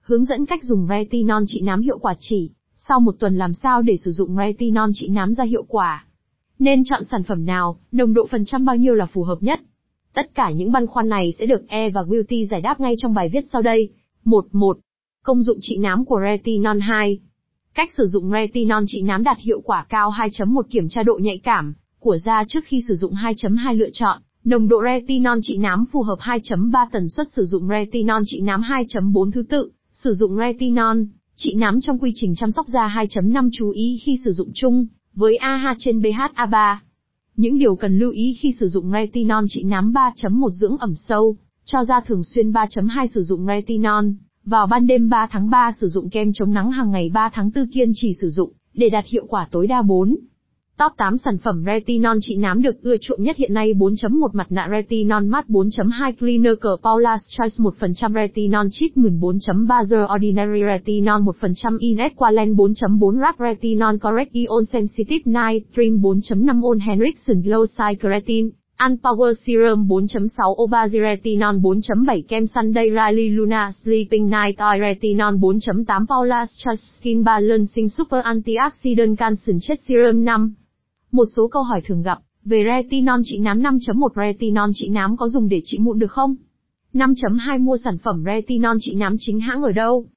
Hướng dẫn cách dùng retinol trị nám hiệu quả chỉ. Sau một tuần làm sao để sử dụng retinol trị nám ra hiệu quả. Nên chọn sản phẩm nào, nồng độ phần trăm bao nhiêu là phù hợp nhất? Tất cả những băn khoăn này sẽ được E và Beauty giải đáp ngay trong bài viết sau đây. 1. Công dụng trị nám của retinol. 2. Cách sử dụng retinol trị nám đạt hiệu quả cao. 2.1 Kiểm tra độ nhạy cảm của da trước khi sử dụng. 2.2 Lựa chọn nồng độ retinol trị nám phù hợp. 2.3 Tần suất sử dụng retinol trị nám. 2.4 Thứ tự sử dụng retinol trị nám trong quy trình chăm sóc da. 2.5 Chú ý khi sử dụng chung với AHA trên BHA3. Những điều cần lưu ý khi sử dụng retinol trị nám. 3.1 Dưỡng ẩm sâu cho da thường xuyên. 3.2 Sử dụng retinol vào ban đêm. 3 tháng 3 Sử dụng kem chống nắng hàng ngày. 3 tháng 4 Kiên trì sử dụng để đạt hiệu quả tối đa. 4. Top 8 sản phẩm retinol trị nám được ưa chuộng nhất hiện nay. 4.1 Mặt nạ retinol matte. 4.2 Clinical Paula's Choice 1% retinol treatment. 4.3 The Ordinary retinol 1% Inesqualane. 4.4 Rap retinol correct ion sensitive night cream. 4.5 On Henriksen Glow Side Keratin Unpower Serum. 4.6 Obagi retinol. 4.7 Kem Sunday Riley Luna Sleeping Night Eye retinol. 4.8 Paula's Choice Skin Balancing Super Antioxidant Concentrate Serum. 5. Một số câu hỏi thường gặp về retinol trị nám. 5.1 Retinol trị nám có dùng để trị mụn được không? 5.2 Mua sản phẩm retinol trị nám chính hãng ở đâu?